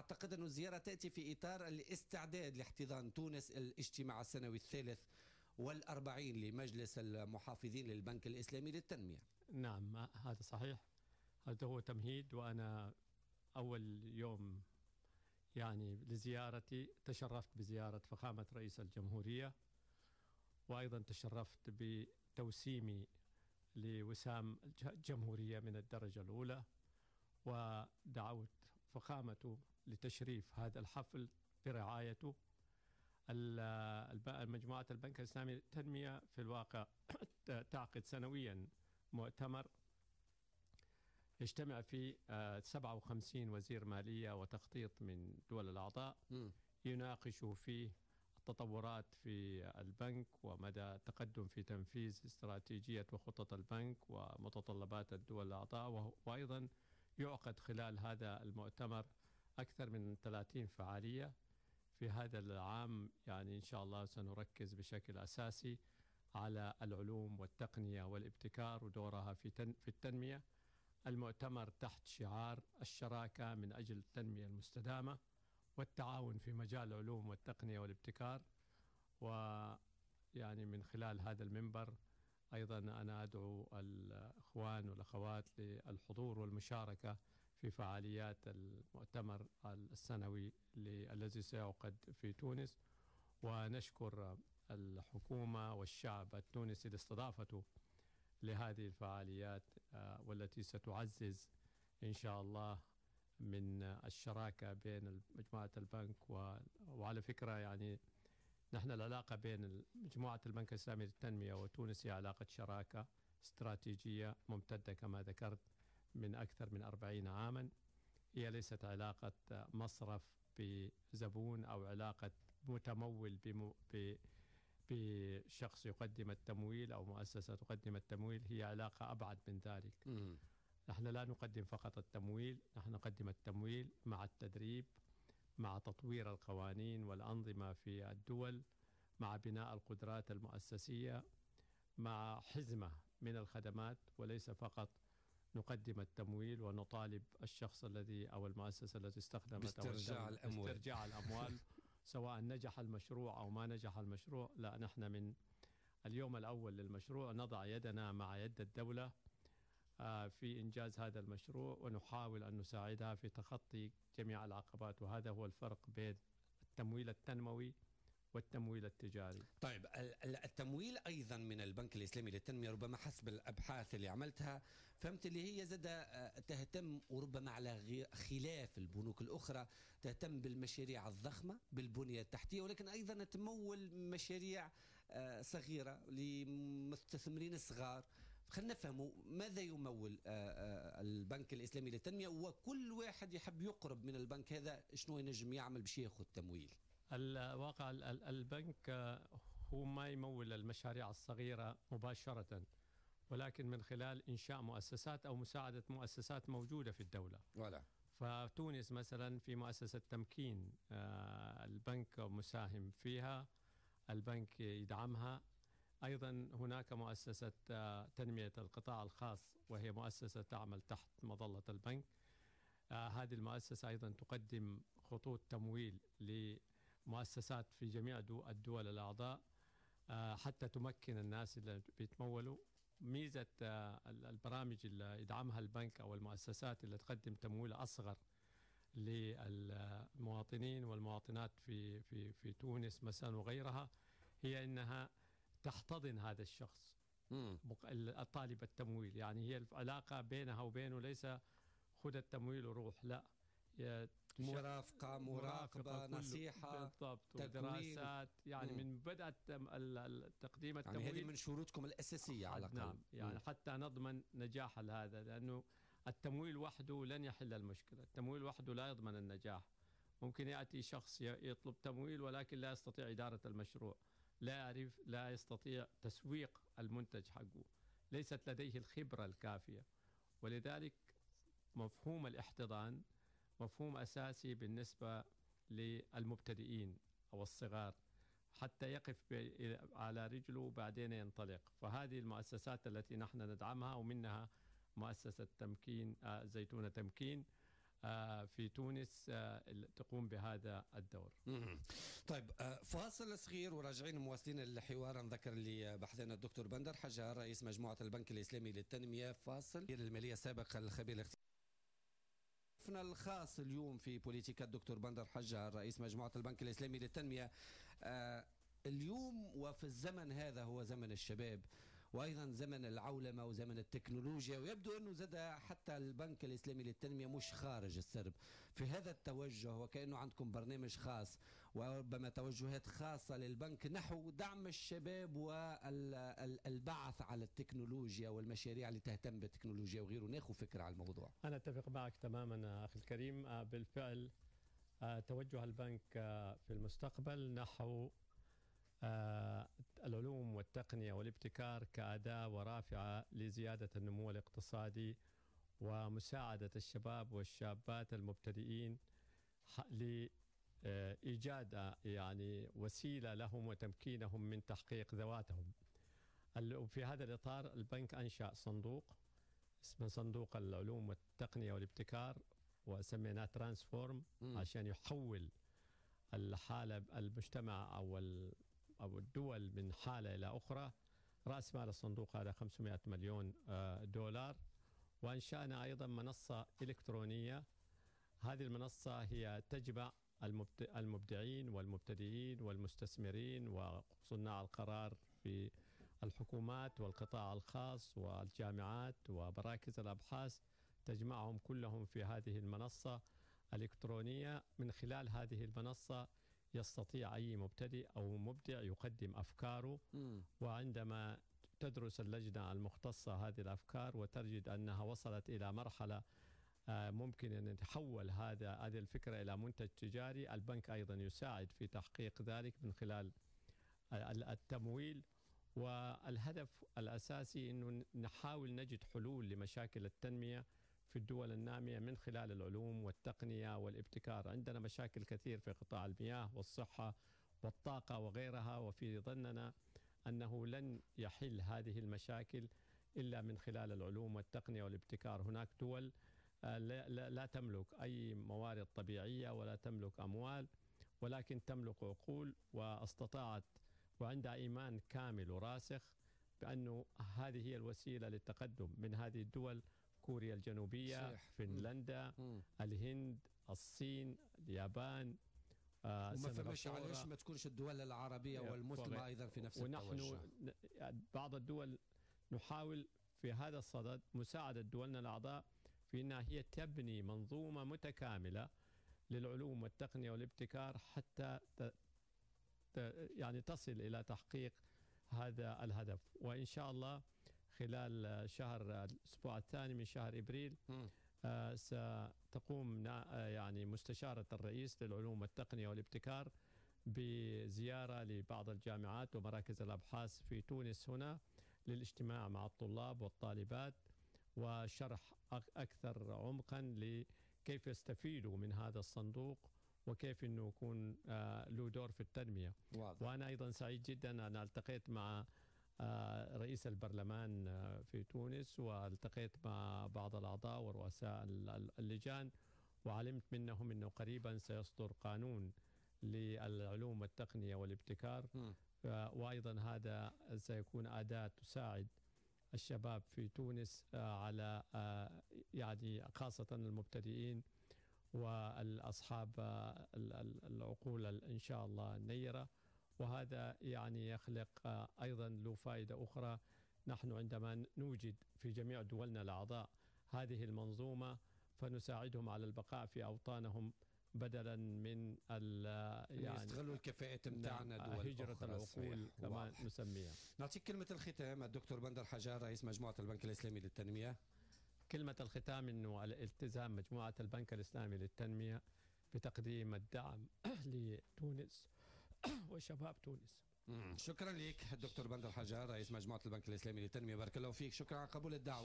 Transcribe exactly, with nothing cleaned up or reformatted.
أعتقد أن الزيارة تأتي في إطار الاستعداد لاحتضان تونس الاجتماع السنوي الثالث والأربعين لمجلس المحافظين للبنك الإسلامي للتنمية. نعم هذا صحيح، هذا هو تمهيد. وأنا أول يوم يعني لزيارتي تشرفت بزيارة فخامة رئيس الجمهورية، وأيضا تشرفت بتوسيمي لوسام الجمهورية من الدرجة الأولى، ودعوت فخامته لتشريف هذا الحفل برعايته. مجموعة البنك الإسلامي للتنمية في الواقع تعقد سنويا مؤتمر يجتمع فيه سبعة وخمسين وزير مالية وتخطيط من دول الأعضاء، يناقشوا فيه التطورات في البنك ومدى التقدم في تنفيذ استراتيجية وخطط البنك ومتطلبات الدول الأعضاء. وأيضا يعقد خلال هذا المؤتمر أكثر من ثلاثين فعالية. في هذا العام يعني إن شاء الله سنركز بشكل أساسي على العلوم والتقنية والابتكار ودورها في في التنمية. المؤتمر تحت شعار الشراكة من أجل التنمية المستدامة والتعاون في مجال العلوم والتقنية والابتكار. ويعني من خلال هذا المنبر أيضا أنا أدعو الأخوان والأخوات للحضور والمشاركة في فعاليات المؤتمر السنوي الذي سيعقد في تونس. ونشكر الحكومة والشعب التونسي لاستضافته لهذه الفعاليات والتي ستعزز إن شاء الله من الشراكة بين مجموعة البنك. وعلى فكرة يعني نحن العلاقة بين مجموعة البنك الإسلامي للتنمية وتونس هي علاقة شراكة استراتيجية ممتدة كما ذكرت من أكثر من أربعين عاما. هي ليست علاقة مصرف بزبون أو علاقة متمول بشخص يقدم التمويل أو مؤسسة تقدم التمويل، هي علاقة أبعد من ذلك. م. نحن لا نقدم فقط التمويل، نحن نقدم التمويل مع التدريب، مع تطوير القوانين والأنظمة في الدول، مع بناء القدرات المؤسسية، مع حزمة من الخدمات، وليس فقط نقدم التمويل ونطالب الشخص الذي أو المؤسسة التي استخدمت باسترجاع الأموال, باسترجاع الأموال سواء نجح المشروع أو ما نجح المشروع. لا، نحن من اليوم الأول للمشروع نضع يدنا مع يد الدولة في إنجاز هذا المشروع، ونحاول أن نساعدها في تخطي جميع العقبات. وهذا هو الفرق بين التمويل التنموي والتمويل التجاري. طيب التمويل أيضا من البنك الإسلامي للتنمية ربما حسب الأبحاث اللي عملتها فهمت اللي هي زاد تهتم وربما على خلاف البنوك الأخرى تهتم بالمشاريع الضخمة بالبنية التحتية، ولكن أيضا تمول مشاريع صغيرة لمستثمرين الصغار. خلينا نفهموا ماذا يمول البنك الإسلامي للتنمية، وكل واحد يحب يقرب من البنك هذا شنو ينجم يعمل باش ياخذ تمويل. الواقع البنك هو ما يمول المشاريع الصغيرة مباشرة، ولكن من خلال إنشاء مؤسسات أو مساعدة مؤسسات موجودة في الدولة. ولا. فتونس مثلا في مؤسسة تمكين البنك مساهم فيها، البنك يدعمها. أيضا هناك مؤسسة تنمية القطاع الخاص وهي مؤسسة تعمل تحت مظلة البنك. هذه المؤسسة أيضا تقدم خطوط تمويل لمؤسسات في جميع الدول الأعضاء حتى تمكن الناس اللي بيتمولوا. ميزة البرامج اللي يدعمها البنك أو المؤسسات اللي تقدم تمويل أصغر للمواطنين والمواطنات في في في تونس مثلا وغيرها هي أنها تحتضن هذا الشخص الطالب التمويل. يعني هي العلاقة بينها وبينه ليس خذ التمويل وروح، لا، مرافقة مراقبة نصيحة بالضبط ودراسات. يعني مم. من بدأ تقديم التمويل يعني هذه من شروطكم الأساسية على الأقل. نعم، يعني مم. حتى نضمن نجاح هذا، لأنه التمويل وحده لن يحل المشكلة، التمويل وحده لا يضمن النجاح. ممكن يأتي شخص يطلب تمويل ولكن لا يستطيع إدارة المشروع، لا يعرف لا يستطيع تسويق المنتج حقه، ليست لديه الخبرة الكافية. ولذلك مفهوم الاحتضان مفهوم أساسي بالنسبة للمبتدئين أو الصغار حتى يقف على رجله وبعدين ينطلق. فهذه المؤسسات التي نحن ندعمها، ومنها مؤسسة تمكين زيتونة تمكين في تونس يقوم بهذا الدور. مم. طيب آه، فاصل صغير وراجعين مواصلين الحوار. نذكر اللي بحثنا الدكتور بندر حجار رئيس مجموعة البنك الإسلامي للتنمية. فاصل المالية السابق الخبير الاقتصادي الخاص اليوم في بوليتيكا الدكتور بندر حجار رئيس مجموعة البنك الإسلامي للتنمية. آه اليوم وفي الزمن هذا هو زمن الشباب، وايضا زمن العولمه وزمن التكنولوجيا، ويبدو انه زاد حتى البنك الاسلامي للتنميه مش خارج السرب في هذا التوجه، وكانه عندكم برنامج خاص وربما توجهات خاصه للبنك نحو دعم الشباب والبعث على التكنولوجيا والمشاريع اللي تهتم بالتكنولوجيا وغيره. ناخذ فكره على الموضوع. انا اتفق معك تماما اخي الكريم. بالفعل توجه البنك في المستقبل نحو العلوم والتقنية والابتكار كأداة ورافعة لزيادة النمو الاقتصادي ومساعدة الشباب والشابات المبتدئين لإيجاد يعني وسيلة لهم وتمكينهم من تحقيق ذواتهم. وفي هذا الإطار البنك أنشأ صندوق اسمه صندوق العلوم والتقنية والابتكار وسميناه ترانسفورم عشان يحول الحالة المجتمع أو أو الدول من حالة إلى أخرى. رأس مال الصندوق هذا خمسمائة مليون دولار. وأنشأنا أيضا منصة إلكترونية. هذه المنصة هي تجمع المبدعين والمبتدئين والمستثمرين وصناع القرار في الحكومات والقطاع الخاص والجامعات ومراكز الأبحاث، تجمعهم كلهم في هذه المنصة الإلكترونية. من خلال هذه المنصة يستطيع أي مبتدئ أو مبدع يقدم أفكاره، م. وعندما تدرس اللجنة المختصة هذه الأفكار وتجد أنها وصلت إلى مرحلة ممكن أن يتحول هذا هذه الفكرة إلى منتج تجاري، البنك أيضا يساعد في تحقيق ذلك من خلال التمويل. والهدف الأساسي أنه نحاول نجد حلول لمشاكل التنمية في الدول النامية من خلال العلوم والتقنية والابتكار. عندنا مشاكل كثير في قطاع المياه والصحة والطاقة وغيرها، وفي ظننا أنه لن يحل هذه المشاكل إلا من خلال العلوم والتقنية والابتكار. هناك دول لا, لا تملك أي موارد طبيعية ولا تملك أموال، ولكن تملك عقول واستطاعت وعندها إيمان كامل وراسخ بأنه هذه هي الوسيلة للتقدم. من هذه الدول كوريا الجنوبية، صحيح. فنلندا، مم. الهند، الصين، اليابان. آه وما فهمش علاش ما تكونش الدول العربية والمسلمة أيضا في نفس التوجه. ونحن بعض الدول نحاول في هذا الصدد مساعدة دولنا الأعضاء في أنها هي تبني منظومة متكاملة للعلوم والتقنية والابتكار حتى يعني تصل إلى تحقيق هذا الهدف. وإن شاء الله خلال شهر الأسبوع الثاني من شهر إبريل آه ستقوم آه يعني مستشارة الرئيس للعلوم والتقنية والابتكار بزيارة لبعض الجامعات ومراكز الأبحاث في تونس هنا للاجتماع مع الطلاب والطالبات وشرح أكثر عمقا لكيف يستفيدوا من هذا الصندوق وكيف أنه يكون آه له دور في التنمية. واضح. وأنا أيضا سعيد جدا أنا التقيت مع آه رئيس البرلمان آه في تونس، والتقيت مع بعض الأعضاء ورؤساء اللجان، وعلمت منهم أنه قريبا سيصدر قانون للعلوم والتقنية والابتكار. آه وأيضا هذا سيكون أداة تساعد الشباب في تونس آه على آه يعني خاصة المبتدئين والأصحاب العقول إن شاء الله النيرة. وهذا يعني يخلق أيضا له فائدة أخرى. نحن عندما نوجد في جميع دولنا الأعضاء هذه المنظومة فنساعدهم على البقاء في أوطانهم بدلا من يعني يستغلوا الكفاءة متاعنا دول هجرة أخرى. العقول كما نسميها. نعطيك كلمة الختام الدكتور بندر حجار رئيس مجموعة البنك الإسلامي للتنمية. كلمة الختام أنه على التزام مجموعة البنك الإسلامي للتنمية بتقديم الدعم لتونس وشباب تونس. شكرا لك الدكتور بندر حجار رئيس مجموعة البنك الإسلامي للتنمية. بارك الله فيك. شكرا على قبول الدعوة.